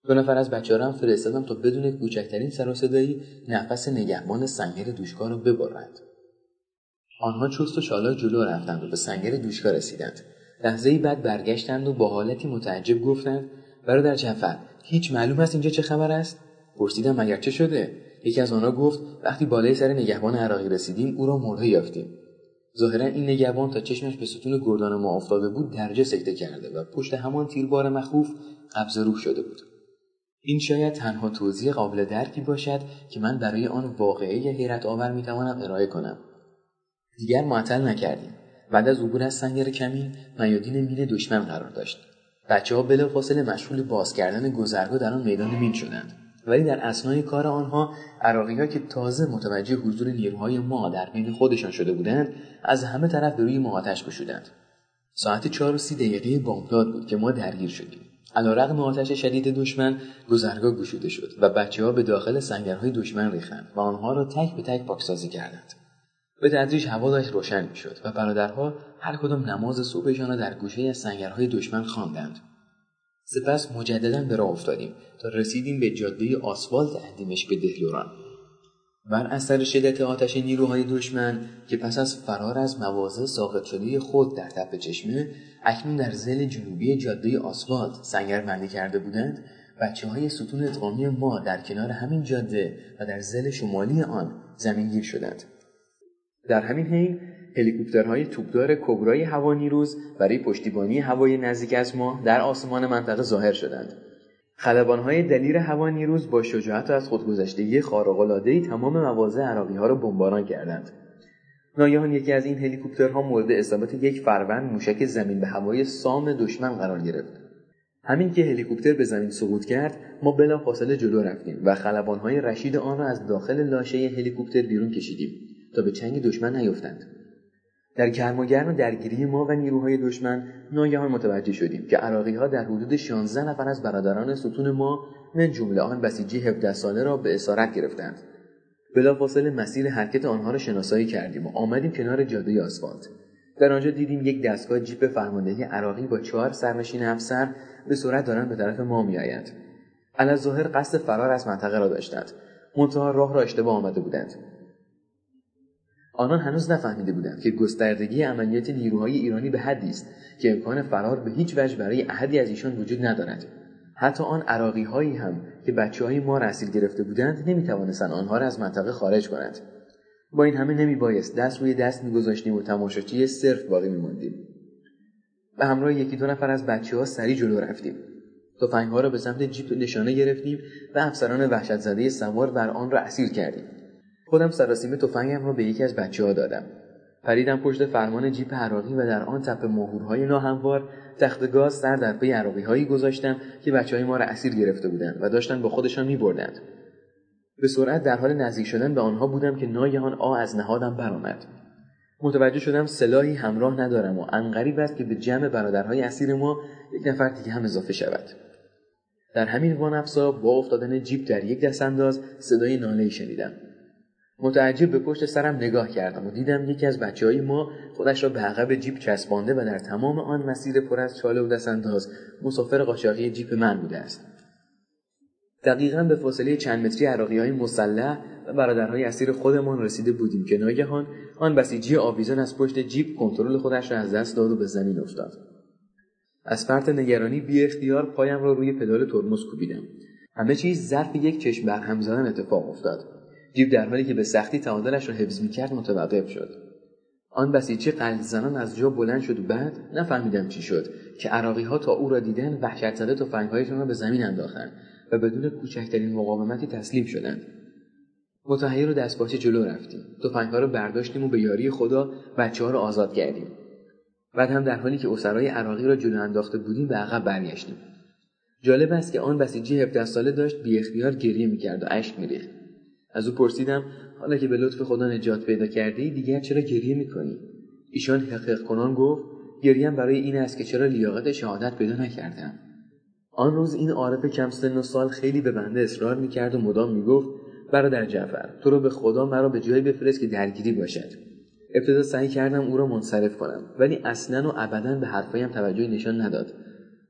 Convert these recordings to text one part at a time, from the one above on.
2 نفر از بچه‌ها رو هم فرستادم تا بدون کوچکترین سر و صدایی نفس نگهبان سنگر دوشکا رو ببرند. آنها چست و چالاک جلو رفتند و به سنگر دوشکا رسیدند. لحظه‌ای بعد برگشتند و با حالتی متعجب گفتند: برادر جعفر، هیچ معلوم است اینجا چه خبر است؟ پرسیدم مگر چه شده؟ یکی از آنها گفت: وقتی بالای سر نگهبان عراقی رسیدیم او را مرده یافتیم. ظاهرا این نگهبان تا چشمش به ستون گردان ما افتاده بود درجه سکته کرده و پشت همان تیربار مخوف قبض روح شده بود. این شاید تنها توضیح قابل درکی باشد که من برای آن واقعه حیرت آور میتوانم ارائه کنم. دیگر معطل نکردیم. بعد از عبور از سنگر کمین، میادین مین دشمن قرار داشت. بچه‌ها بلافاصله مشغول باز کردن گذرگاه در آن میدان مین شدند. ولی در اثنای کار آنها، عراقی‌ها که تازه متوجه حضور نیروهای ما در بین خودشان شده بودند، از همه طرف به روی ما آتش گشودند. ساعت 4:30 بامداد بود که ما درگیر شدیم. علیرغم آتش شدید دشمن، گذرگاه گشوده شد و بچه‌ها به داخل سنگرهای دشمن ریختند و آنها را تک به تک پاکسازی کردند. به تدریج هوا داشت روشن می‌شد و برادرها هر کدام نماز صبحشان را در گوشه از سنگرهای دشمن خواندند. سپس مجددا به راه افتادیم تا رسیدیم به جاده آسفالت اندیمشک به دهلوران. بر اثر شدت آتش نیروهای دشمن که پس از فرار از مواضع ساقط شده خود در تپه چشمه اکنون در ضلع جنوبی جاده آسفالت سنگربندی کرده بودند، بچه‌های ستون ادغامی ما در کنار همین جاده و در ضلع شمالی آن زمینگیر شدند. در همین حین هلیکوپترهای توپدار کبرای هوانیروز برای پشتیبانی هوای نزدیک از ما در آسمان منطقه ظاهر شدند. خلبان‌های دلیر هوانیروز با شجاعت و از خودگذشتگی خارق‌العاده‌ای تمام مواضع عراقی‌ها را بمباران کردند. ناگهان یکی از این هلیکوپترها مورد اصابت یک فروند موشک زمین به هوای سام دشمن قرار گرفت. همین که هلیکوپتر به زمین سقوط کرد، ما بلافاصله جلو رفتیم و خلبان‌های رشید آن را از داخل لاشه هلیکوپتر بیرون کشیدیم تا به چنگ دشمن نیفتند. در گرماگرم درگیری ما و نیروهای دشمن ناگهان متوجه شدیم که عراقی‌ها در حدود 16 نفر از برادران ستون ما من جمله آن بسیجی 17 ساله را به اسارت گرفتند. بلافاصله مسیر حرکت آنها را شناسایی کردیم و آمدیم کنار جاده آسفالت. در آنجا دیدیم یک دستگاه جیپ فرماندهی عراقی با 4 سرنشین افسر به سرعت دارند به طرف ما می‌آیند. علی‌الظاهر قصد فرار از منطقه را داشتند، منتها راه را اشتباه آمده بودند. آنان هنوز نفهمیده بودند که گستردگی عملیات نیروهای ایرانی به حدی است که امکان فرار به هیچ وجه برای احدی از ایشان وجود ندارد. حتی آن عراقی‌هایی هم که بچه‌های ما را اسیر گرفته بودند نمی‌توانستند آنها را از منطقه خارج کنند. با این همه نمی‌بایست دست روی دست می‌گذاشتیم و تماشاچی صرف باقی می‌ماندیم. به همراه 1-2 نفر از بچه‌ها سریع جلو رفتیم. تفنگ‌ها را به سمت جیپ نشانه گرفتیم و افسران وحشت‌زده سوار بر آن را اسیر کردیم. خودم سراسیمه تفنگم را به یکی از بچه‌ها دادم. پریدم پشت فرمان جیپ عراقی و در آن تپه ماهورهای ناهموار تخت گاز سر در پی عراقی‌هایی گذاشتم که بچه‌های ما را اسیر گرفته بودند و داشتن با خودشان می‌بردند. به سرعت در حال نزدیک شدن به آنها بودم که ناگهان از نهادم برآمد. متوجه شدم سلاحی همراه ندارم و عنقریب است که به جمع برادرهای اسیر ما 1 نفر دیگه هم اضافه شود. در همین وانفسا با افتادن جیپ در یک دستانداز صدای ناله‌ای شنیدم. متعجب به پشت سرم نگاه کردم و دیدم یکی از بچه‌های ما خودش را به عقب جیپ چسبانده و در تمام آن مسیر پر از چاله و دستانداز مسافر قاچاقی جیپ من بوده است. دقیقاً به فاصله چند متری عراقی‌های مسلح و برادرهای اسیر خودمان رسیده بودیم که ناگهان آن بسیجی آویزان از پشت جیپ کنترل خودش را از دست داد و به زمین افتاد. از فرط نگرانی بی اختیار پایم را روی پدال ترمز کوبیدم. همه چیز ظرف یک چشم برهم زدن اتفاق افتاد. جیپ در حالی که به سختی تعادلش را حفظ می‌کرد متوقف شد. آن بسیجی قلب زنان از جا بلند شد و بعد نفهمیدم چی شد که عراقی‌ها تا او را دیدن وحشت‌زده تفنگ‌هایشان را به زمین انداختند و بدون کوچکترین مقاومتی تسلیم شدند. متحیر و دستپاچه جلو رفتیم. تفنگ‌ها را برداشتیم و به یاری خدا بچه‌ها را آزاد کردیم. بعد هم در حالی که اسرای عراقی را جلو انداخته بودیم به عقب برگشتیم. جالب است که آن بسیجی 17 ساله داشت بی اختیار گریه می‌کرد و اشک می‌ریخت. از او پرسیدم حالا که به لطف خدا نجات پیدا کردی دیگر چرا گریه می‌کنی؟ ایشان حقیق کنان گفت گریم برای این است که چرا لیاقت شهادت پیدا نکردم. آن روز این عارف کم سن و سال خیلی به بنده اصرار می‌کرد و مدام می‌گفت برادر جعفر تو رو به خدا مرا به جایی بفرست که درگیری باشد. ابتدا سعی کردم او را منصرف کنم ولی اصلاً و ابداً به حرفایم توجهی نشان نداد.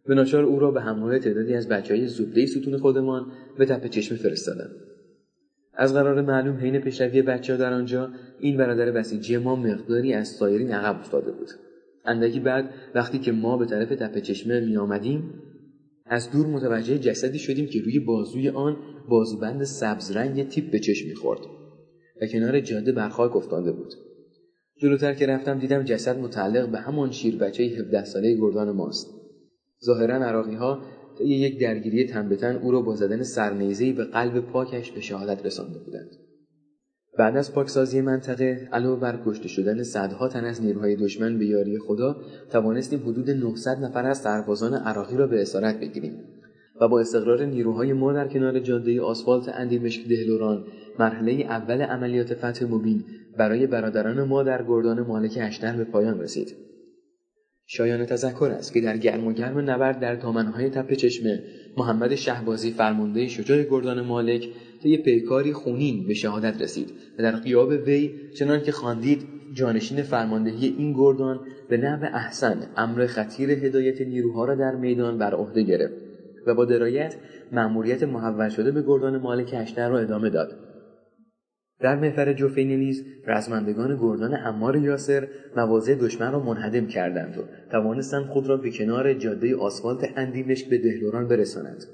به ناچار او را به همراه تعدادی از بچه‌های زبده ستون خودمان به تپه چشمه فرستادم. از قرار معلوم حین پیشروی بچه‌ها در آنجا این برادر بسیجی ما مقداری از سایرین عقب افتاده بود. اندکی بعد وقتی که ما به طرف تپه چشمه می آمدیم از دور متوجه جسدی شدیم که روی بازوی آن بازوبند سبز رنگ تیپ به چشم می‌خورد و کنار جاده بر خاک افتاده بود. جلوتر که رفتم دیدم جسد متعلق به همان شیر بچه 17 ساله گردان ماست. ظاهراً عراقی‌ها طی یک درگیری تن به تن او را با زدن سرنیزه‌ای به قلب پاکش به شهادت رسانده بودند. بعد از پاکسازی منطقه علاوه بر کشته شدن صدها تن از نیروهای دشمن به یاری خدا توانستیم حدود 900 نفر از سربازان عراقی را به اسارت بگیریم و با استقرار نیروهای ما در کنار جاده آسفالت اندیمشک دهلوران مرحله اول عملیات فتح مبین برای برادران ما در گردان مالک اشتر به پایان رسید. شایان تذکر است که در گرم و گرم نبرد در دامنهای تپه چشمه محمد شهبازی فرمانده شجاع گردان مالک طی پیکاری خونین به شهادت رسید و در غیاب وی چنان که خواندید جانشین فرماندهی این گردان به نحو احسن امر خطیر هدایت نیروها را در میدان بر عهده گرفت و با درایت مأموریت محول شده به گردان مالک اشتر را ادامه داد. در محور جوفین نیز رزمندگان گردان عمار یاسر مواضع دشمن را منهدم کردند و توانستند خود را به کنار جاده آسفالت اندیمشک به دهلوران برسانند.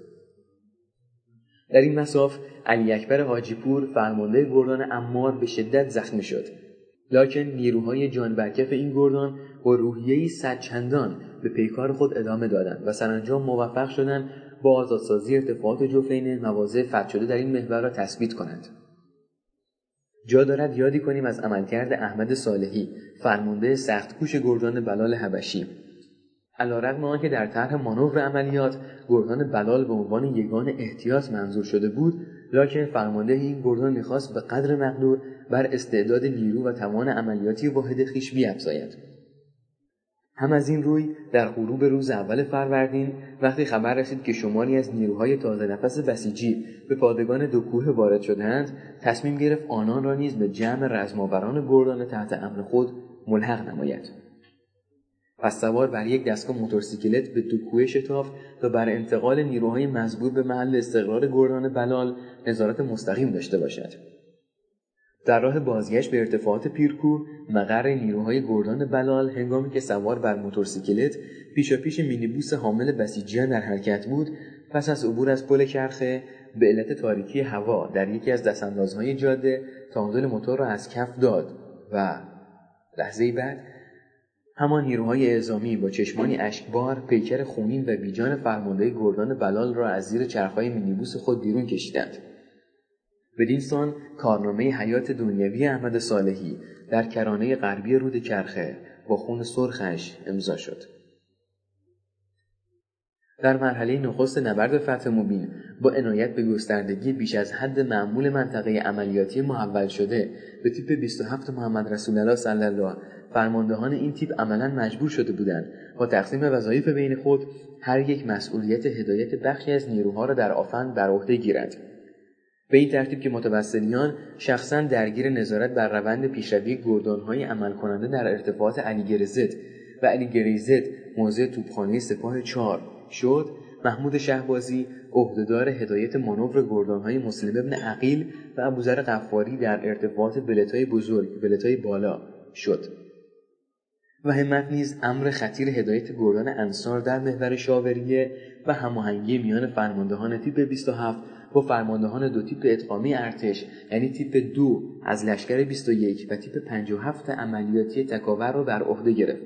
در این مساف علی اکبر حاجی پور فرمانده گردان عمار به شدت زخمی شد، لکن نیروهای جان برکف این گردان با روحیه‌ای صدچندان به پیکار خود ادامه دادند و سرانجام موفق شدند با آزادسازی ارتفاعات جوفین مواضع فتح شده در این محور را تثبیت کنند. جا دارد یادی کنیم از عملکرد احمد صالحی فرمانده سخت‌کوش گردان بلال حبشی. علی‌رغم آنکه در طرح مانور عملیات گردان بلال به عنوان یگان احتیاط منظور شده بود، لکن فرمانده این گردان می‌خواست به قدر مقدور بر استعداد نیرو و توان عملیاتی واحد خویش بیفزاید. هم از این روی در غروب روز اول فروردین وقتی خبر رسید که شماری از نیروهای تازه نفس بسیجی به پادگان دو کوه وارد شدند، تصمیم گرفت آنان را نیز به جمع رزماوران گردان تحت امر خود ملحق نماید. پس سوار بر یک دستگاه موتورسیکلت به دو کوه شتافت تا بر انتقال نیروهای مزبور به محل استقرار گردان بلال نظارت مستقیم داشته باشد. در راه بازگشت به ارتفاعات پیرکوه مقر نیروهای گردان بلال هنگامی که سوار بر موتورسیکلت پیشاپیش مینیبوس حامل بسیجیان در حرکت بود، پس از عبور از پل کرخه به علت تاریکی هوا در یکی از دستاندازهای جاده تانزل موتور را از کف داد و لحظه‌ای بعد همان نیروهای اعزامی با چشمانی اشکبار پیکر خونین و بیجان فرمانده گردان بلال را از زیر چرخهای مینیبوس خود بیرون کشیدند. بدین سان کارنامه حیات دنیوی احمد صالحی در کرانه غربی رود کرخه با خون سرخش امضا شد. در مرحله نخست نبرد فتح مبین با عنایت به گستردگی بیش از حد معمول منطقه عملیاتی محول شده به تیپ 27 محمد رسول الله صلی الله، فرماندهان این تیپ عملاً مجبور شده بودند با تقسیم وظایف بین خود هر یک مسئولیت هدایت بخشی از نیروها را در آفند بر عهده گیرند. به این ترتیب که متوسلیان شخصاً درگیر نظارت بر روند پیشروی گردان‌های عمل کننده در ارتفاعات علیگرزت و علیگریزت موضع توپخانه سپاه 4 شد، محمود شهبازی عهدهدار هدایت مانور گردان‌های مسلم ابن عقیل و ابوذر غفاری در ارتفاعات بلتای بزرگ بلتای بالا شد و همت نیز امر خطیر هدایت گردان انصار در محور شاوریه و هماهنگی میان فرماندهان تیپ 27 با فرماندهان دو تیپ ادغامی ارتش یعنی تیپ 2 از لشکر 21 و تیپ 57 عملیاتی تکاور را بر عهده گرفت.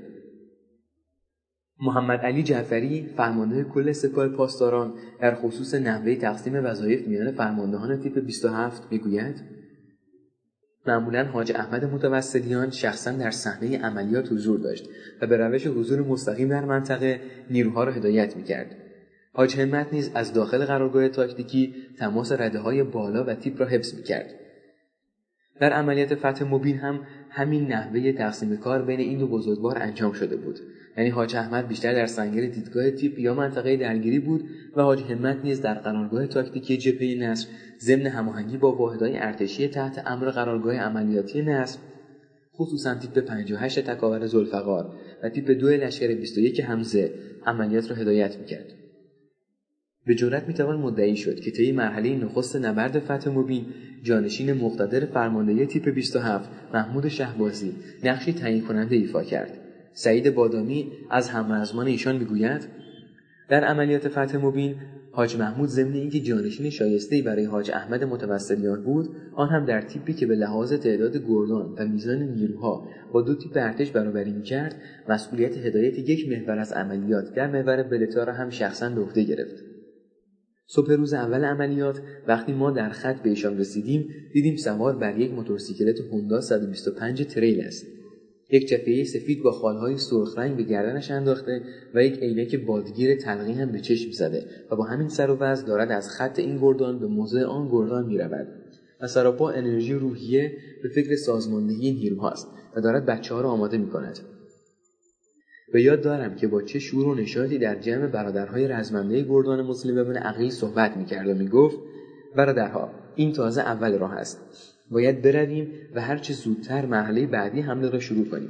محمد علی جعفری فرمانده کل سپاه پاسداران در خصوص نحوه تقسیم وظایف میان فرماندهان تیپ 27 میگوید: معمولاً حاج احمد متوسلیان شخصاً در صحنه عملیات حضور داشت و به روش حضور مستقیم در منطقه نیروها را هدایت می‌کرد. حاج همت نیز از داخل قرارگاه تاکتیکی تماس رده‌های بالا و تیپ را حفظ می‌کرد. در عملیات فتح مبین هم همین نحوه تقسیم کار بین این دو بزرگوار انجام شده بود، یعنی حاج احمد بیشتر در سنگر دیدگاه تیپ یا منطقه درگیری بود و حاج همت نیز در قرارگاه تاکتیکی جبهه نصر ضمن هماهنگی با واحدهای ارتشی تحت امر قرارگاه عملیاتی نصر خصوصا تیپ 58 تکاور ذوالفقار و تیپ 2 لشکر 21 حمزه عملیات را هدایت می‌کرد. به جرئت میتوان مدعی شد که طی مرحله نخست نبرد فتح مبین جانشین مقتدر فرماندهی تیپ 27 محمود شهبازی نقشی تعیین کننده ایفا کرد. سعید بادامی از همرزمان ایشان میگوید در عملیات فتح مبین حاج محمود ضمن اینکه جانشین شایسته‌ای برای حاج احمد متوسلیان بود، آن هم در تیپی که به لحاظ تعداد گردان و میزان نیروها با 2 تیپ ارتش برابری می‌کرد، مسئولیت هدایت یک محور از عملیات در محور بلتا را هم شخصاً به عهده گرفت. صبح روز اول عملیات وقتی ما در خط به ایشان رسیدیم، دیدیم سوار بر یک موتورسیکلت هوندا 125 تریل است. یک جفیه سفید با خالهای سرخ رنگ به گردنش انداخته و یک عینک بادگیر تلقی هم به چشم زده و با همین سر و وضع دارد از خط این گردان به موضع آن گردان می‌رود و سراپا انرژی روحیه به فکر سازماندهی نیروهاست و دارد بچه‌ها را آماده می‌کند. به یاد دارم که با چه شور و نشاطی در جمع برادرهای رزمنده گردان مسلم بن عقیل صحبت می‌کرد و می‌گفت برادرها، این تازه اول راه است. باید برویم و هر چه زودتر مرحله بعدی حمله را شروع کنیم.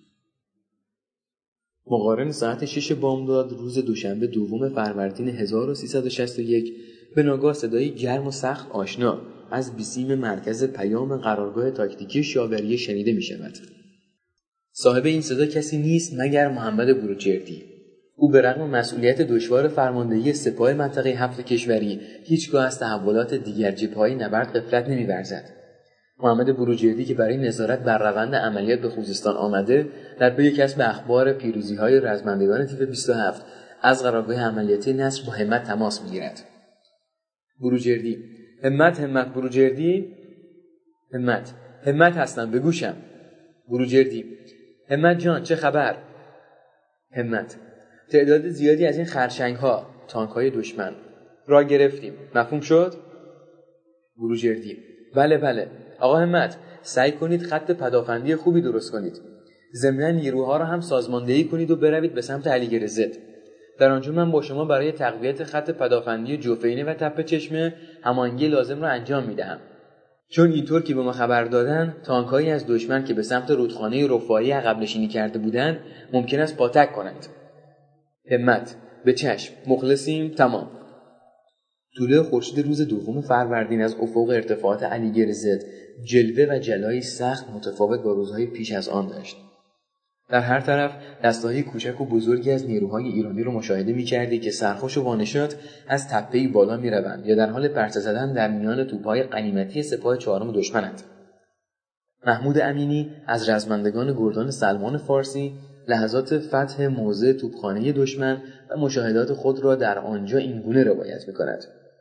مقارن ساعت 6 بامداد روز دوشنبه دوم فروردین 1361 به ناگاه صدای گرم و سخت آشنا از بیسیم مرکز پیام قرارگاه تاکتیکی شاوریه شنیده می شود. صاحب این صدا کسی نیست مگر محمد بروجردی. او به رغم مسئولیت دشوار فرماندهی سپاه منطقه 7 کشوری هیچگاه از تحولات دیگر جبهه‌های نبرد غفلت نمی‌ورزد. محمد بروجردی که برای نظارت بر روند عملیات به خوزستان آمده، در پی کسب اخبار پیروزی‌های رزمندگان تیپ 27 از قرارگاه عملیاتی نصر با همت تماس می‌گیرد. بروجردی: همت بروجردی؟ همت هستم، به گوشم. بروجردی: همت جان چه خبر؟ همت: تعداد زیادی از این خرچنگ‌ها، تانک‌های دشمن را گرفتیم. مفهوم شد؟ بروجردی: بله. آقا همت، سعی کنید خط پدافندی خوبی درست کنید. ضمناً نیروها را هم سازماندهی کنید و بروید به سمت علیگرزد. در آنجا من با شما برای تقویت خط پدافندی جوفینه و تپه چشمه هماهنگی لازم را انجام می‌دهم. چون اینطور که به ما خبر دادن، تانک‌هایی از دشمن که به سمت رودخانه رفاعی عقب نشینی کرده بودند، ممکن است پاتک کنند. همت: به چشم، مخلصیم، تمام. طلوع خورشید روز دوم فروردین از افق ارتفاعات علیگرزد جلوه و جلایی سخت متفاوت با روزهای پیش از آن داشت. در هر طرف دسته‌های کوچک و بزرگی از نیروهای ایرانی رو مشاهده می‌کردی که سرخوش و وانشاط از تپه‌ای بالا می‌روند یا در حال پرسه زدن در میان توپ‌های غنیمتی سپاه چهارم دشمنند. محمود امینی از رزمندگان گردان سلمان فارسی لحظات فتح موضع توپخانه دشمن و مشاهدات خود را در آنجا اینگونه روایت می‌کند: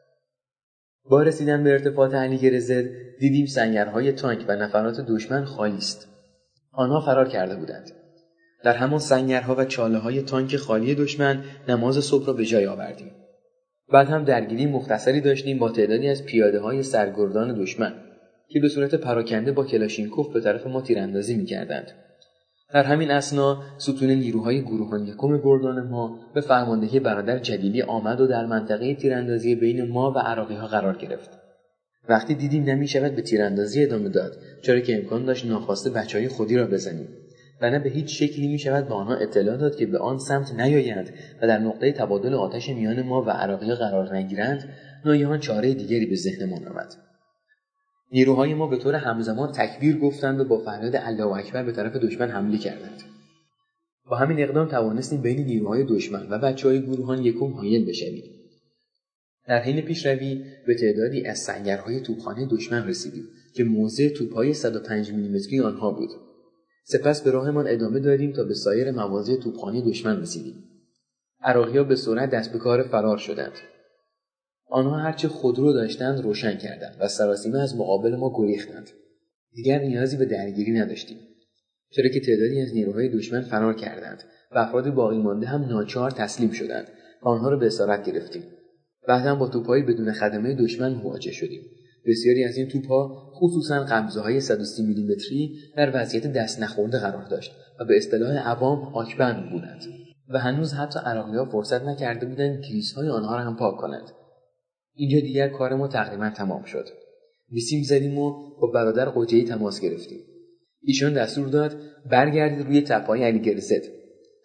با رسیدن به ارتفاعات علیگرزد دیدیم سنگرهای تانک و نفرات دشمن خالی است. آنها فرار کرده بودند. در همان سنگرها و چاله‌های تانک خالی دشمن نماز صبح را به جای آوردیم. بعد هم درگیری مختصری داشتیم با تعدادی از پیاده‌های سرگردان دشمن که به صورت پراکنده با کلاشینکوف به طرف ما تیراندازی می‌کردند. در همین اثنا ستون نیروهای گروهان یکم گردان ما به فرماندهی برادر جلیلی آمد و در منطقه تیراندازی بین ما و عراقی‌ها قرار گرفت. وقتی دیدیم نمی‌شود به تیراندازی ادامه داد، چرا که امکان داشت ناخواسته بچه‌های خودی را بزنیم و نه به هیچ شکلی می‌شود به آنها اطلاع داد که به آن سمت نیایند و در نقطه تبادل آتش میان ما و عراقی‌ها قرار نگیرند، ناگهان چاره دیگری به ذهنمان آمد. نیروهای ما به طور همزمان تکبیر گفتند و با فریاد الله اکبر به طرف دشمن حمله کردند. با همین اقدام توانستیم بین نیروهای دشمن و بچه‌های گروهان یکم حایل بشویم. در حین پیشروی به تعدادی از سنگرهای توپخانه دشمن رسیدیم که موضع توپ‌های 105 میلیمتری آنها بود. سپس به راهمان ادامه دادیم تا به سایر مواضع توپخانه دشمن رسیدیم. عراقی‌ها به سرعت دست به کار فرار شدند. آنها هرچه خودرو داشتند روشن کردند و سراسیمه از مقابل ما گریختند. دیگر نیازی به درگیری نداشتیم، چرا که تعدادی از نیروهای دشمن فرار کردند و افراد باقی مانده هم ناچار تسلیم شدند و آنها را به اسارت گرفتیم. بعد هم با توپ‌های بدون خدمه دشمن مواجه شدیم. بسیاری از این توپ‌ها، خصوصاً قمزه‌های 130 میلیمتری، در وضعیت دست نخورده قرار داشت و به اصطلاح عوام آکبند بودند و هنوز حتی عراقی‌ها فرصت نکرده بودند گریزهای آنها را هم پاک کنند. اینجا دیگر کار ما تقریبا تمام شد. بیسیم زدیم و با برادر قجه‌ای تماس گرفتیم. ایشان دستور داد برگردید روی تپه‌های علیگرزد.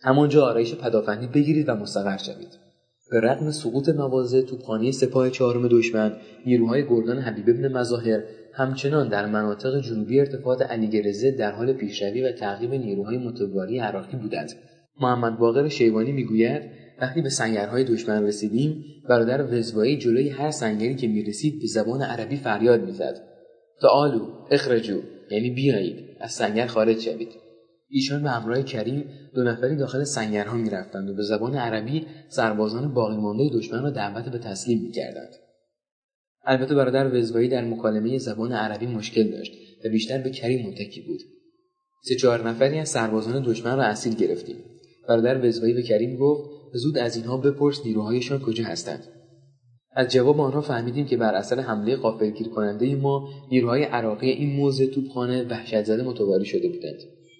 همانجا آرایش پدافندی بگیرید و مستقر شوید. به رغم سقوط مواضع توپخانه سپاه چهارم دشمن، نیروهای گردان حبیب بن مظاهر همچنان در مناطق جنوبی ارتفاعات علیگرزه در حال پیشروی و تعقیب نیروهای متوالی عراقی بودند. محمد باقر شیبانی میگوید وقتی به سنگرهای دشمن رسیدیم، برادر وزوایی جلوی هر سنگری که میرسید به زبان عربی فریاد میزد: تعالوا اخرجوا، یعنی بیایید، از سنگر خارج شوید. ایشان به همراه کریم 2 نفری داخل سنگرها میرفتند و به زبان عربی سربازان باقی مانده دشمن را دعوت به تسلیم میکردند. البته برادر وزوایی در مکالمه زبان عربی مشکل داشت و بیشتر به کریم متکی بود. 3-4 نفری از سربازان دشمن را اسیر گرفتیم. برادر وزوایی به کریم گفت زود از اینها بپرس نیروهایشان کجا هستند. از جواب آنها فهمیدیم که بر اثر حمله غافلگیر کننده ما نیروهای عراقی این موضع توپخانه وحشت‌زده متواری شده بودند.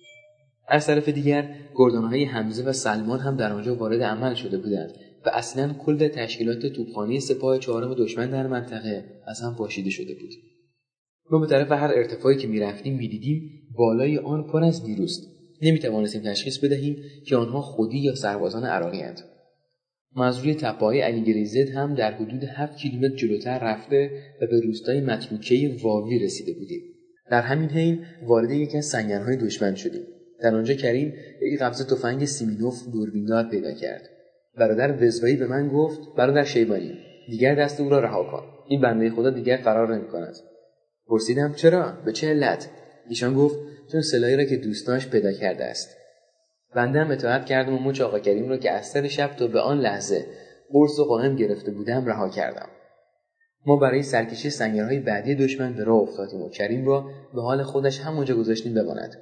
از طرف دیگر گردانهای حمزه و سلمان هم در آنجا وارد عمل شده بودند و اصلاً کل تشکیلات توپخانه سپاه چهارم دشمن در منطقه از هم پاشیده شده بود. ما به طرف هر ارتفاعی که می‌رفتیم می‌دیدیم بالای آن پر از نیروست. نمی‌توانستیم تشخیص بدهیم که آنها خودی یا سربازان عراقی‌اند. ما از روی تپه‌های علیگریزد هم در حدود 7 کیلومتر جلوتر رفته و به روستای متروکه واوی رسیده بودیم. در همین حین وارد یکی از سنگرهای دشمن شدیم. در آنجا کریم یک قبضه تفنگ سیمینوف دوربیندار پیدا کرد. برادر وزوایی به من گفت برادر شیبانی، دیگر دست او را رها کن. این بنده خدا دیگر فرار نمی‌کند. پرسیدم چرا؟ به چه علت؟ ایشان گفت چون سلاحی را که دوست داشت پیدا کرده است. بنده هم اطاعت کردم و مچ آقا کریم را که از سر شب تا به آن لحظه قرص و قائم گرفته بودم رها کردم. ما برای سرکشی سنگرهای بعدی دشمن به راه افتادیم و کریم را به حال خودش همونجا گذاشتیم بماند.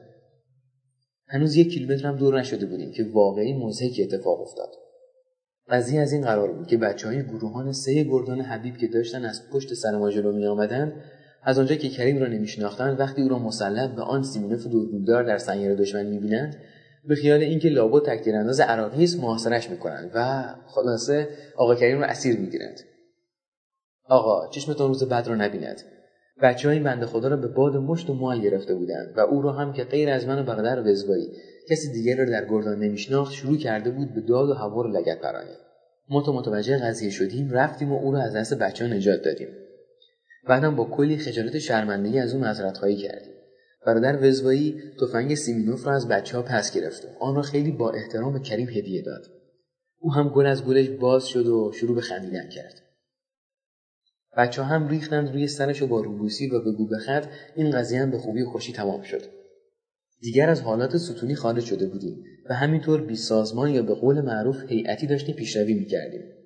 هنوز 1 کیلومتر هم دور نشده بودیم که واقعی مضحکی اتفاق افتاد. قضیه از این قرار بود که بچه‌های گروهان 3 گردان حبیب که داشتن از پشت سر ما جلو می‌آمدند، از آنجا که کریم را نمی‌شناختند، وقتی او را مسلح به آن سیمینوف دوربیندار در سنگر دشمن می‌بینند، به خیال اینکه لابد تک‌تیرانداز عراقی است محاصره‌اش می‌کنند و خلاصه آقا کریم را اسیر می‌گیرند. آقا چشمتان روز بعد را نبیند. بچه‌ها این بنده خدا را به باد مشت و مال گرفته بودند و او را هم که غیر از من و برادر وزوایی کسی دیگر را در گردان نمی‌شناخت شروع کرده بود به داد و هوار و لگد پرانی. ما تا متوجه قضیه شدیم رفتیم و او را از دست بچه‌ها نجات دادیم. بعدم با کلی خجالت و شرمندگی از او معذرت‌خواهی کردیم. برادر وزوایی تفنگ سیمینوف را از بچه‌ها پس گرفت و آن را خیلی با احترام به کریم هدیه داد. او هم گل از گلش باز شد و شروع به خندیدن کرد. بچه‌ها هم ریختند روی سرش و با روبوسی و به گو بخط این قضیه هم به خوبی و خوشی تمام شد. دیگر از حالات ستونی خارج شده بودیم و همینطور بی سازمان یا به قول معروف هیئتی داشتیم پیشروی می‌کردیم.